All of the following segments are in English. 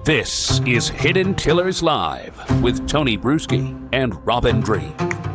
This is Hidden Killers Live with Tony Bruschi and Robin Dreeke.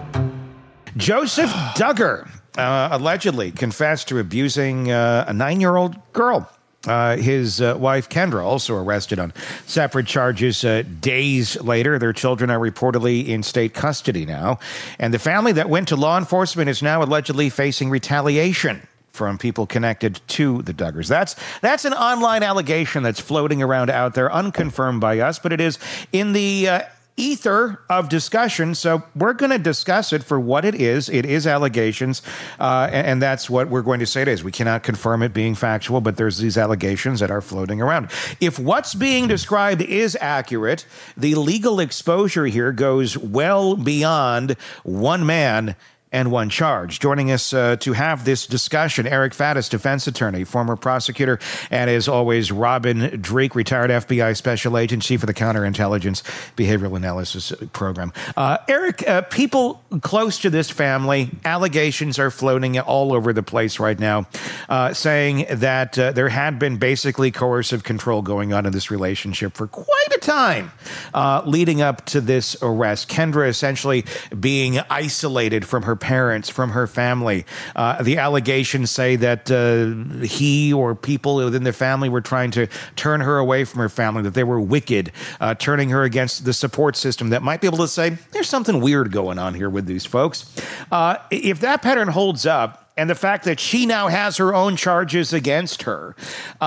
Joseph Duggar allegedly confessed to abusing a 9-year-old girl. His wife, Kendra, also arrested on separate charges days later. Their children are reportedly in state custody now. And the family that went to law enforcement is now allegedly facing retaliation from people connected to the Duggars. That's an online allegation that's floating around out there, unconfirmed by us, but it is in the ether of discussion, so we're going to discuss it for what it is. It is allegations, and that's what we're going to say it is. We cannot confirm it being factual, but there's these allegations that are floating around. If what's being described is accurate, the legal exposure here goes well beyond one man and one charge. Joining us to have this discussion, Eric Faddis, defense attorney, former prosecutor, and as always, Robin Dreeke, retired FBI special agent, chief of the Counterintelligence Behavioral Analysis Program. Eric, people close to this family, allegations are floating all over the place right now, saying that there had been basically coercive control going on in this relationship for quite a time leading up to this arrest. Kendra essentially being isolated from her parents, from her family. The allegations say that he or people within the family were trying to turn her away from her family, that they were wicked, turning her against the support system that might be able to say, there's something weird going on here with these folks. If that pattern holds up, and the fact that she now has her own charges against her,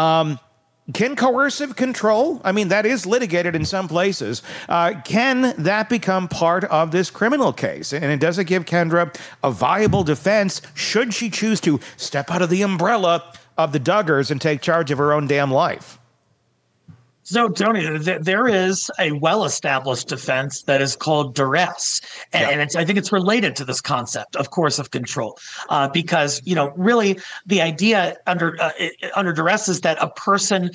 can coercive control, I mean, that is litigated in some places, can that become part of this criminal case? And it doesn't give Kendra a viable defense should she choose to step out of the umbrella of the Duggars and take charge of her own damn life. So, Tony, there is a well-established defense that is called duress, and I think it's related to this concept, of course, of control, because really the idea under duress is that a person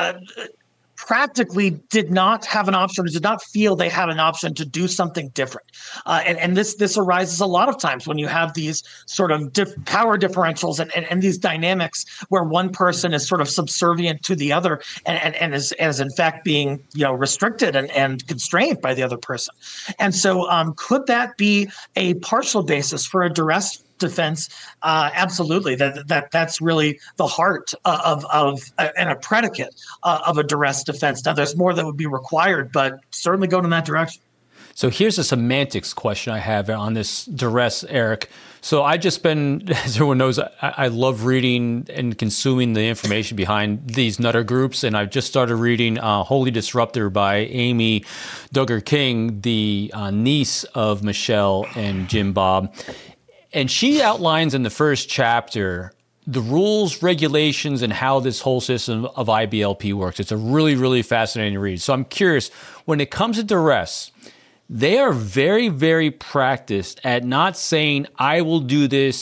practically did not have an option, or did not feel they had an option to do something different. And this arises a lot of times when you have these sort of power differentials and these dynamics where one person is sort of subservient to the other and is in fact being restricted and constrained by the other person. And so could that be a partial basis for a duress defense? Absolutely. That's really the heart of and a predicate of a duress defense. Now, there's more that would be required, but certainly go in that direction. So here's a semantics question I have on this duress, Eric. So I just been, as everyone knows, I love reading and consuming the information behind these nutter groups. And I've just started reading Holy Disruptor by Amy Duggar King, the niece of Michelle and Jim Bob. And she outlines in the first chapter the rules, regulations, and how this whole system of IBLP works. It's a really, really fascinating read. So I'm curious, when it comes to duress, they are very, very practiced at not saying, I will do this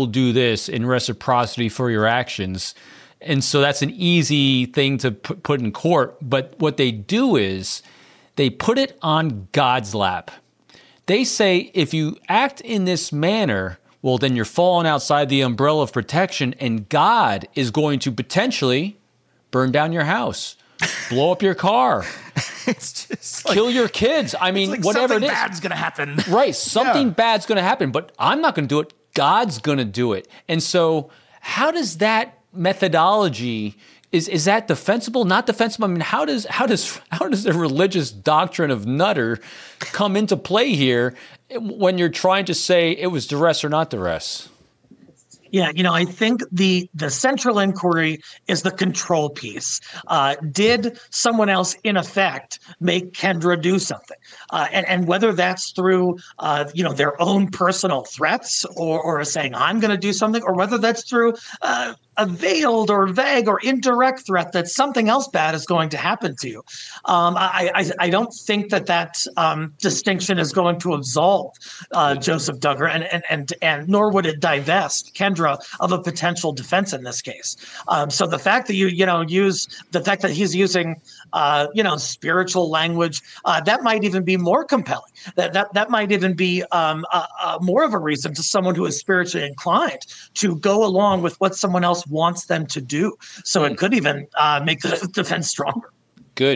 in reciprocity for your actions. And so that's an easy thing to put in court. But what they do is they put it on God's lap. They say, if you act in this manner, well, then you're falling outside the umbrella of protection, and God is going to potentially burn down your house, blow up your car, It's just kill your kids. I mean, like whatever it is. Something bad's going to happen. Right. Something bad's going to happen, but I'm not going to do it. God's going to do it. And so how does that methodology, is that defensible, not defensible? I mean, how does the religious doctrine of Nutter come into play here when you're trying to say it was duress or not duress? Yeah, I think the central inquiry is the control piece. Did someone else, in effect, make Kendra do something? And whether that's through, their own personal threats or saying, I'm going to do something, or whether that's through a veiled or vague or indirect threat that something else bad is going to happen to you. I don't think that distinction is going to absolve Joseph Duggar, and nor would it divest Kendra of a potential defense in this case. So the fact that the fact that he's using spiritual language, that might even be more compelling. That might even be more of a reason to someone who is spiritually inclined to go along with what someone else wants them to do. So it could even make the defense stronger. Good.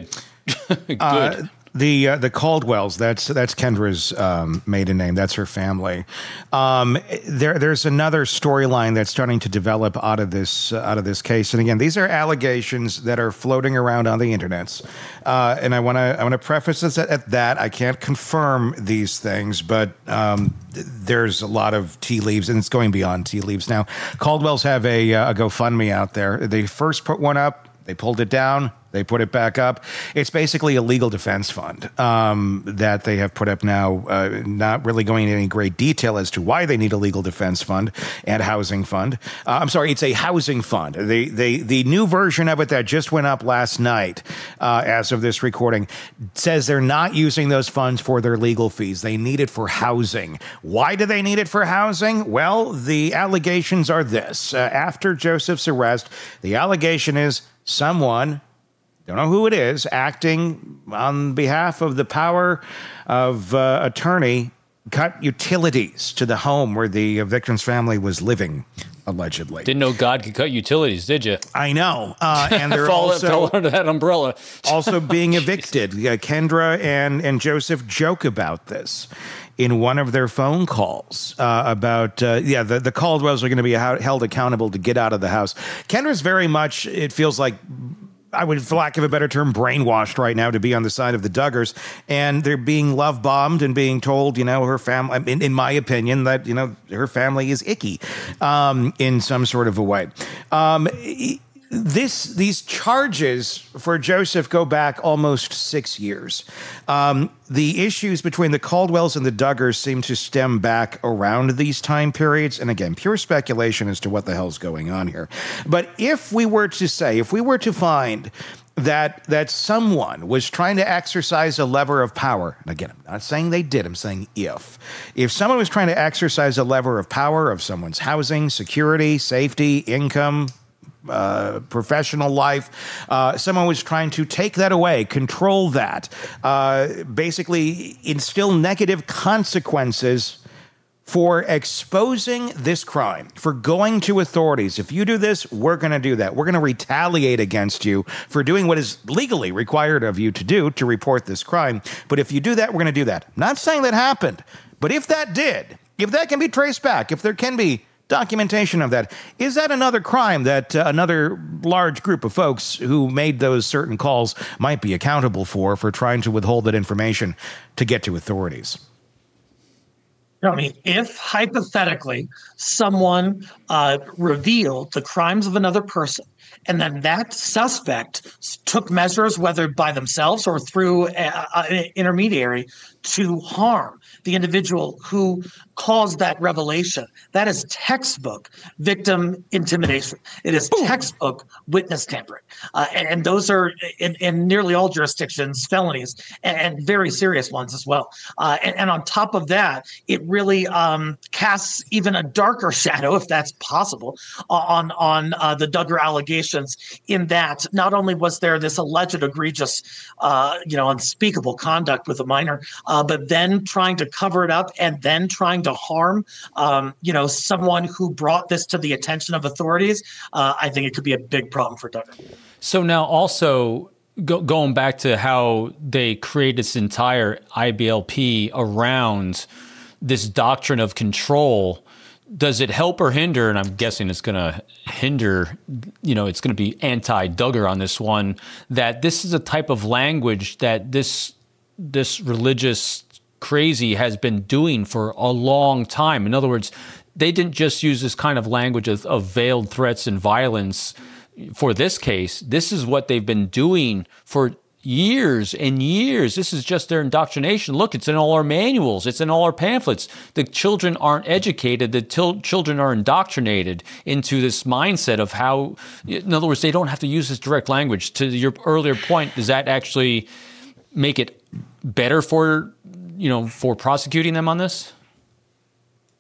Good. The Caldwells, that's Kendra's maiden name. That's her family. There's another storyline that's starting to develop out of this case. And again, these are allegations that are floating around on the internets. And I want to preface this at that. I can't confirm these things, but there's a lot of tea leaves, and it's going beyond tea leaves now. Caldwells have a GoFundMe out there. They first put one up. They pulled it down. They put it back up. It's basically a legal defense fund that they have put up now, not really going into any great detail as to why they need a legal defense fund and housing fund. I'm sorry, it's a housing fund. The new version of it that just went up last night, as of this recording, says they're not using those funds for their legal fees. They need it for housing. Why do they need it for housing? Well, the allegations are this. After Joseph's arrest, the allegation is someone, don't know who it is, acting on behalf of the power of attorney, cut utilities to the home where the victim's family was living, allegedly. Didn't know God could cut utilities, did you? I know. And they're fell under that umbrella. also being evicted. Kendra and Joseph joke about this in one of their phone calls about, the Caldwells are going to be held accountable to get out of the house. Kendra's very much, it feels like, I would, for lack of a better term, brainwashed right now to be on the side of the Duggars, and they're being love bombed and being told, her family, in my opinion, that, her family is icky in some sort of a way. These charges for Joseph go back almost 6 years. The issues between the Caldwells and the Duggars seem to stem back around these time periods. And again, pure speculation as to what the hell's going on here. But if we were to find that someone was trying to exercise a lever of power, and again, I'm not saying they did, I'm saying if someone was trying to exercise a lever of power of someone's housing, security, safety, income, professional life, someone was trying to take that away, control that, basically instill negative consequences for exposing this crime, for going to authorities. If you do this, we're going to do that. We're going to retaliate against you for doing what is legally required of you to do, to report this crime. But if you do that, we're going to do that. I'm not saying that happened, but if that did, if that can be traced back, if there can be documentation of that, is that another crime that another large group of folks who made those certain calls might be accountable for trying to withhold that information to get to authorities? I mean, if hypothetically someone revealed the crimes of another person, and then that suspect took measures, whether by themselves or through an intermediary, to harm the individual who caused that revelation, that is textbook victim intimidation. It is textbook witness tampering. And those are, in nearly all jurisdictions, felonies, and very serious ones as well. And on top of that, it really casts even a darker shadow, if that's possible, on the Duggar allegations, in that not only was there this alleged egregious, unspeakable conduct with a minor, but then trying to cover it up and then trying to harm, someone who brought this to the attention of authorities. I think it could be a big problem for Duggar. So now also going back to how they create this entire IBLP around this doctrine of control, does it help or hinder? And I'm guessing it's going to hinder, it's going to be anti-Duggar on this one, that this is a type of language that this religious crazy has been doing for a long time. In other words, they didn't just use this kind of language of veiled threats and violence for this case. This is what they've been doing for years and years. This is just their indoctrination. Look, it's in all our manuals. It's in all our pamphlets. The children aren't educated. The children are indoctrinated into this mindset of how, in other words, they don't have to use this direct language. To your earlier point, does that actually make it better for prosecuting them on this?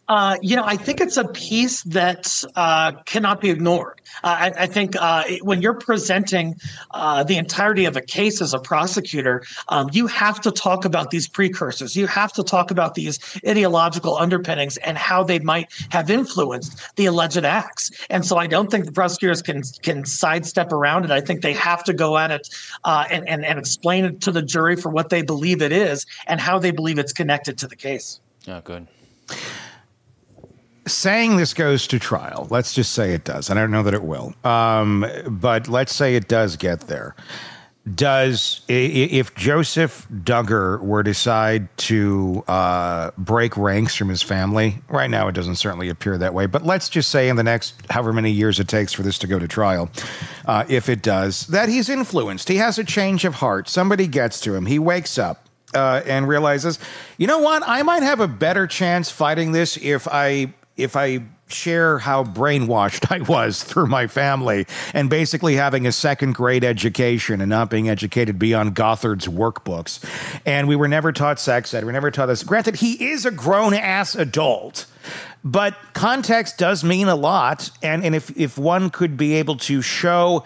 I think it's a piece that cannot be ignored. I think when you're presenting the entirety of a case as a prosecutor, you have to talk about these precursors. You have to talk about these ideological underpinnings and how they might have influenced the alleged acts. And so I don't think the prosecutors can sidestep around it. I think they have to go at it and explain it to the jury for what they believe it is and how they believe it's connected to the case. Yeah, good. Saying this goes to trial, let's just say it does. And I don't know that it will. But let's say it does get there. If Joseph Duggar were to decide to break ranks from his family, right now it doesn't certainly appear that way, but let's just say in the next however many years it takes for this to go to trial, if it does, that he's influenced. He has a change of heart. Somebody gets to him. He wakes up and realizes, you know what? I might have a better chance fighting this if I share how brainwashed I was through my family and basically having a second grade education and not being educated beyond Gothard's workbooks. And we were never taught sex ed. We were never taught this. Granted, he is a grown-ass adult, but context does mean a lot. And if one could be able to show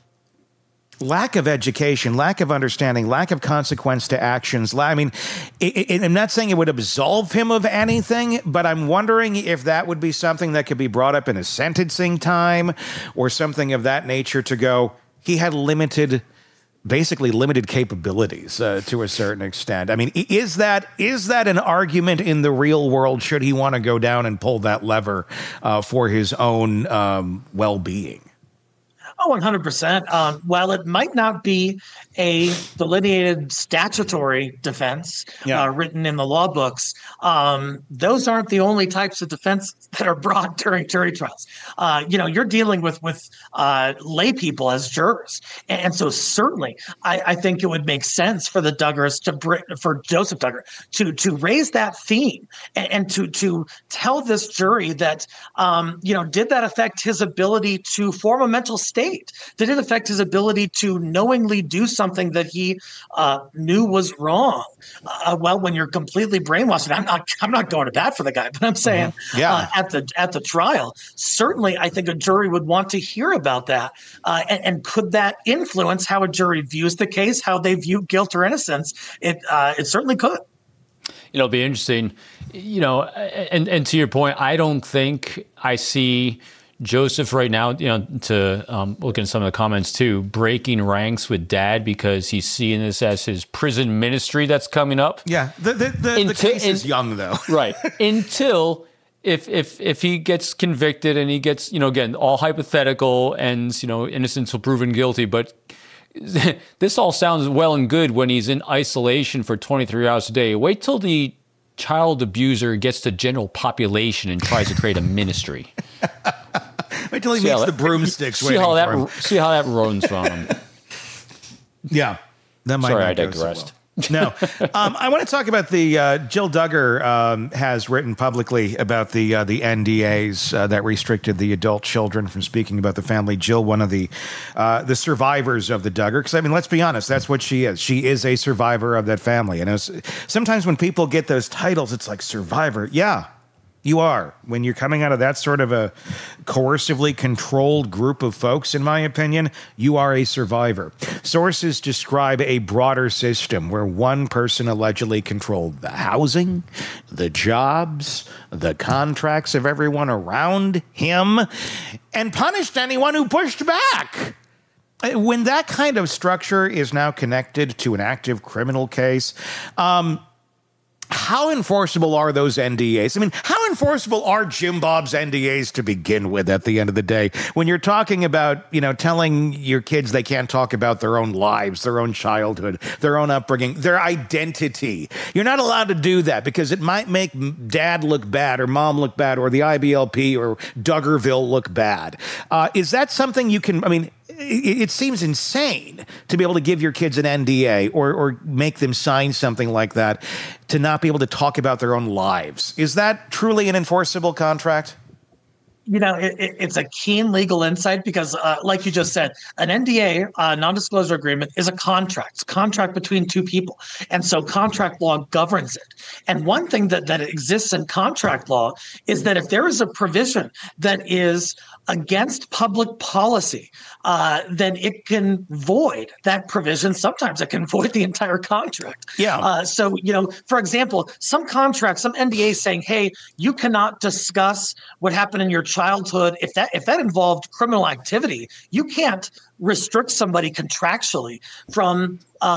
lack of education, lack of understanding, lack of consequence to actions. I'm not saying it would absolve him of anything, but I'm wondering if that would be something that could be brought up in a sentencing time or something of that nature to go, he had basically limited capabilities to a certain extent. I mean, is that an argument in the real world? Should he want to go down and pull that lever for his own well-being? Oh, 100%. While it might not be a delineated statutory defense written in the law books, those aren't the only types of defense that are brought during jury trials. You're dealing with lay people as jurors. And so certainly I think it would make sense for the Duggars for Joseph Duggar to raise that theme and to tell this jury that, did that affect his ability to form a mental state? Did it affect his ability to knowingly do something that he knew was wrong? When you're completely brainwashed, I'm not going to bat for the guy, but I'm saying at the trial, certainly I think a jury would want to hear about that. And could that influence how a jury views the case, how they view guilt or innocence? It certainly could. It'll be interesting, and to your point, I don't think I see Joseph right now, to look at some of the comments too, breaking ranks with dad because he's seeing this as his prison ministry that's coming up. Yeah, the case is young though. Right. Until if he gets convicted and he gets, again, all hypothetical and, innocent until proven guilty, but this all sounds well and good when he's in isolation for 23 hours a day. Wait till the child abuser gets to general population and tries to create a ministry. Wait till he meets the broomsticks. See how that runs from him. Yeah, that might. Sorry, not I digressed. So well. No, I want to talk about the Jill Duggar has written publicly about the NDAs that restricted the adult children from speaking about the family. Jill, one of the survivors of the Duggar, because let's be honest, that's what she is. She is a survivor of that family. And sometimes when people get those titles, it's like survivor. Yeah. You are. When you're coming out of that sort of a coercively controlled group of folks, in my opinion, you are a survivor. Sources describe a broader system where one person allegedly controlled the housing, the jobs, the contracts of everyone around him, and punished anyone who pushed back. When that kind of structure is now connected to an active criminal case, how enforceable are those NDAs? How enforceable are Jim Bob's NDAs to begin with at the end of the day? When you're talking about, telling your kids they can't talk about their own lives, their own childhood, their own upbringing, their identity. You're not allowed to do that because it might make dad look bad or mom look bad or the IBLP or Duggarville look bad. Is that something you can, it seems insane to be able to give your kids an NDA or make them sign something like that to not be able to talk about their own lives. Is that truly an enforceable contract? It's a keen legal insight because, like you just said, an NDA, non-disclosure agreement, is a contract. It's a contract between two people. And so contract law governs it. And one thing that exists in contract law is that if there is a provision that is against public policy, then it can void that provision. Sometimes it can void the entire contract. Yeah. So, for example, some contracts, some NDAs saying, hey, you cannot discuss what happened in your childhood. If that involved criminal activity, you can't restrict somebody contractually from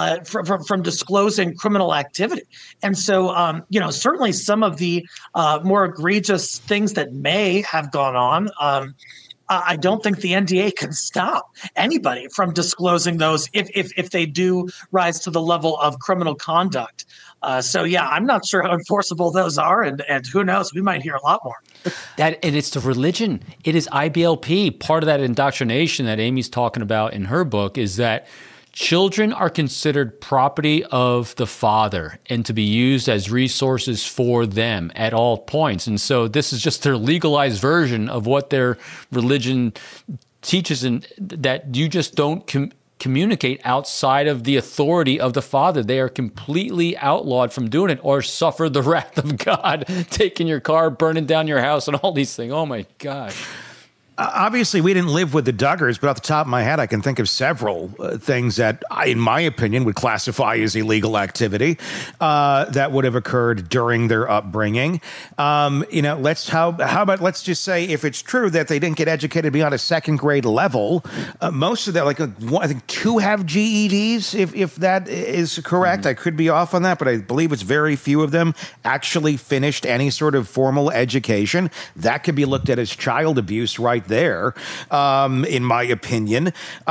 disclosing criminal activity. And so, certainly some of the more egregious things that may have gone on, I don't think the NDA can stop anybody from disclosing those if they do rise to the level of criminal conduct. I'm not sure how enforceable those are, and who knows, we might hear a lot more. And it's the religion. It is IBLP. Part of that indoctrination that Amy's talking about in her book is that children are considered property of the father and to be used as resources for them at all points. And so this is just their legalized version of what their religion teaches, and that you just don't communicate outside of the authority of the father. They are completely outlawed from doing it, or suffer the wrath of God, taking your car, burning down your house, and all these things. Oh my gosh. Obviously, we didn't live with the Duggars, but off the top of my head, I can think of several things that, in my opinion, would classify as illegal activity that would have occurred during their upbringing. How about let's just say, if it's true that they didn't get educated beyond a second grade level, most of that, I think 2 have GEDs, if that is correct. Mm-hmm. I could be off on that, but I believe it's very few of them actually finished any sort of formal education. That could be looked at as child abuse right there, in my opinion.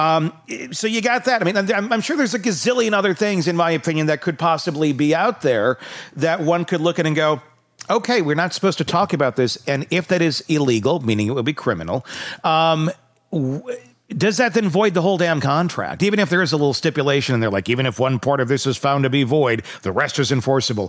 So you got that. I mean, I'm sure there's a gazillion other things, in my opinion, that could possibly be out there that one could look at and go, okay, we're not supposed to talk about this. And if that is illegal, meaning it would be criminal, does that then void the whole damn contract? Even if there is a little stipulation and they're like, even if one part of this is found to be void, the rest is enforceable.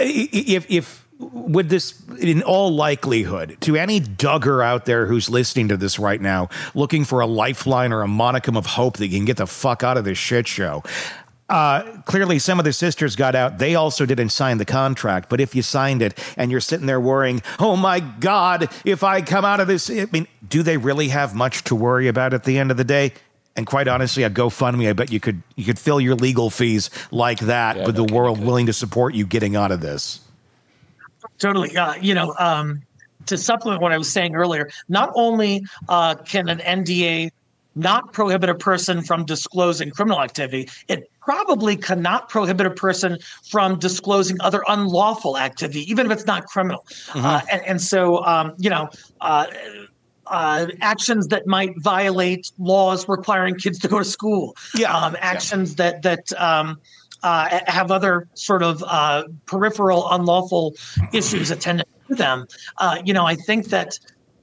Would this, in all likelihood, to any Duggar out there who's listening to this right now, looking for a lifeline or a modicum of hope that you can get the fuck out of this shit show, clearly some of the sisters got out. They also didn't sign the contract. But if you signed it and you're sitting there worrying, oh my God, if I come out of this, I mean, do they really have much to worry about at the end of the day? And quite honestly, a GoFundMe, I bet you could fill your legal fees like that, with the world willing to support you getting out of this. Totally. To supplement what I was saying earlier, not only can an NDA not prohibit a person from disclosing criminal activity, it probably cannot prohibit a person from disclosing other unlawful activity, even if it's not criminal. Mm-hmm. Actions that might violate laws requiring kids to go to school. Actions that have other sort of peripheral unlawful issues attendant to them. I think that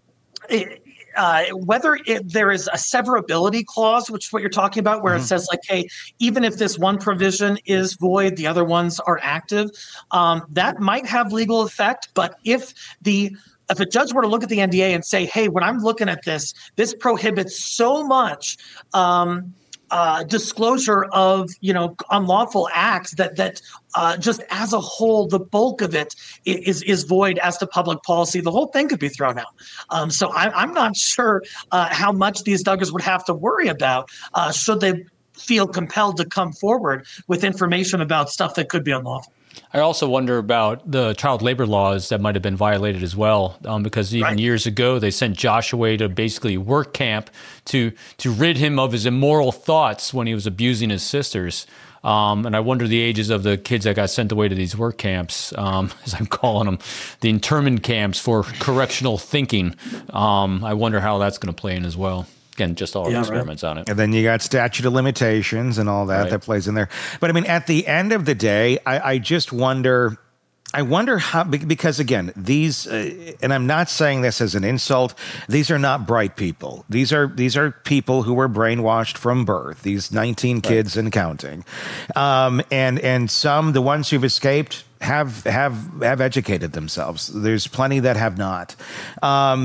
whether there is a severability clause, which is what you're talking about, where it says like, hey, even if this one provision is void, the other ones are active, that might have legal effect. But if a judge were to look at the NDA and say, hey, when I'm looking at this prohibits so much disclosure of unlawful acts that just as a whole, the bulk of it is void as to public policy, the whole thing could be thrown out. So I'm not sure how much these Duggars would have to worry about should they feel compelled to come forward with information about stuff that could be unlawful. I also wonder about the child labor laws that might have been violated as well, because even years ago they sent Josh away to basically work camp to rid him of his immoral thoughts when he was abusing his sisters. And I wonder the ages of the kids that got sent away to these work camps, as I'm calling them, the internment camps for correctional thinking. I wonder how that's going to play in as well. Again, just all experiments on it. And then you got statute of limitations and all that plays in there. But I mean, at the end of the day, I just wonder, how, because again, these, and I'm not saying this as an insult, these are not bright people. These are people who were brainwashed from birth, these 19 kids and counting. And some, the ones who've escaped, have educated themselves. There's plenty that have not.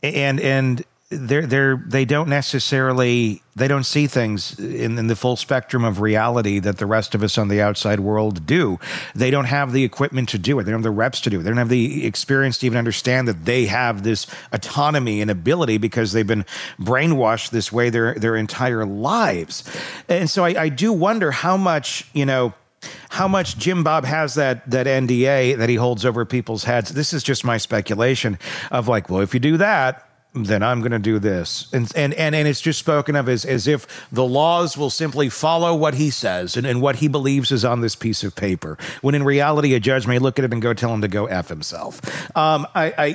and they don't see things in the full spectrum of reality that the rest of us on the outside world do. They don't have the equipment to do it. They don't have the reps to do it. They don't have the experience to even understand that they have this autonomy and ability because they've been brainwashed this way their entire lives. And so I do wonder how much Jim Bob has that NDA that he holds over people's heads. This is just my speculation of like, well, if you do that, then I'm going to do this. And it's just spoken of as if the laws will simply follow what he says and what he believes is on this piece of paper, when in reality, a judge may look at it and go tell him to go F himself. But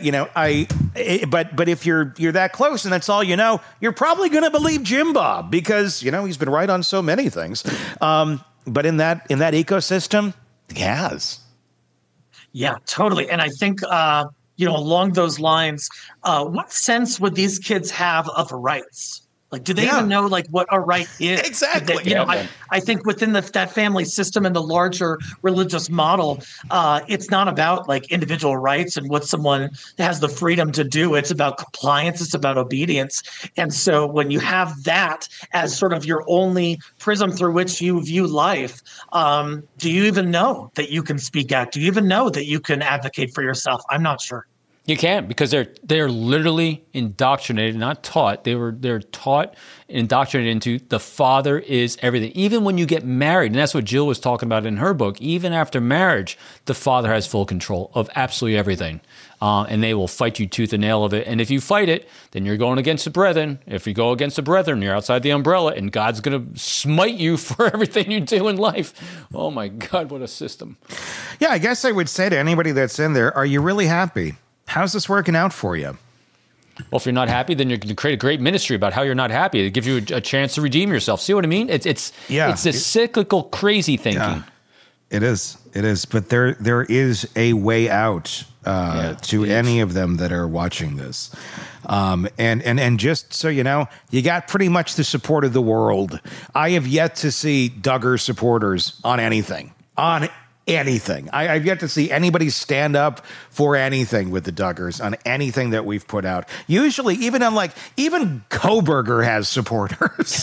if you're that close and that's all you know, you're probably going to believe Jim Bob because, he's been right on so many things. But in that ecosystem, he has. Yeah, totally. And I think, along those lines, what sense would these kids have of rights? Like, do they even know like what a right is? Exactly. I think within that family system and the larger religious model, it's not about like individual rights and what someone has the freedom to do. It's about compliance. It's about obedience. And so when you have that as sort of your only prism through which you view life, do you even know that you can speak out? Do you even know that you can advocate for yourself? I'm not sure. You can't, because they're literally indoctrinated, not taught. They're taught, indoctrinated into the father is everything. Even when you get married, and that's what Jill was talking about in her book, even after marriage, the father has full control of absolutely everything. And they will fight you tooth and nail of it. And if you fight it, then you're going against the brethren. If you go against the brethren, you're outside the umbrella, and God's going to smite you for everything you do in life. Oh my God, what a system. Yeah, I guess I would say to anybody that's in there, are you really happy? How's this working out for you? Well, if you're not happy, then you're going to create a great ministry about how you're not happy. It gives you a chance to redeem yourself. See what I mean? It's this cyclical, crazy thinking. Yeah, it is. But there is a way out to any of them that are watching this. And just so you know, you got pretty much the support of the world. I have yet to see Duggar supporters on anything. I've yet to see anybody stand up for anything with the Duggars on anything that we've put out. Usually, even Kohberger has supporters.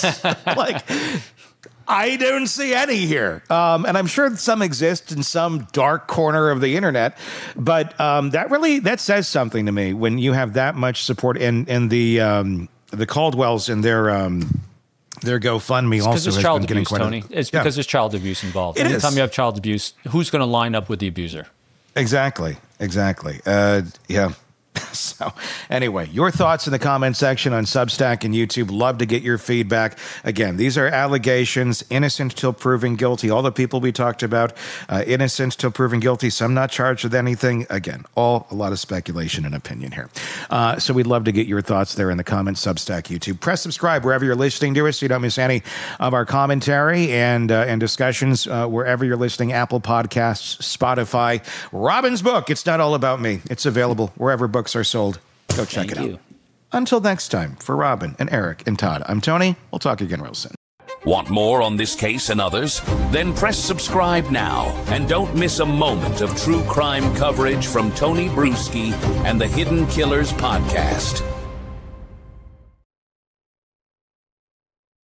I don't see any here. And I'm sure some exist in some dark corner of the internet. But that says something to me when you have that much support. And the Caldwells and their GoFundMe also has been getting quite Tony. It's because there's child abuse involved. Anytime you have child abuse, who's going to line up with the abuser? Exactly. Yeah. So anyway, your thoughts in the comment section on Substack and YouTube. Love to get your feedback. Again, these are allegations, innocent till proven guilty. All the people we talked about, innocent till proven guilty. Some not charged with anything. Again, a lot of speculation and opinion here. So we'd love to get your thoughts there in the comments, Substack, YouTube. Press subscribe wherever you're listening to us so you don't miss any of our commentary and discussions wherever you're listening. Apple Podcasts, Spotify. Robin's book, It's Not All About Me. It's available wherever books are sold. Go check it out. Until next time, for Robin and Eric and Todd, I'm Tony. We'll talk again real soon. Want more on this case and others? Then press subscribe now and don't miss a moment of true crime coverage from Tony Bruschi and the Hidden Killers podcast.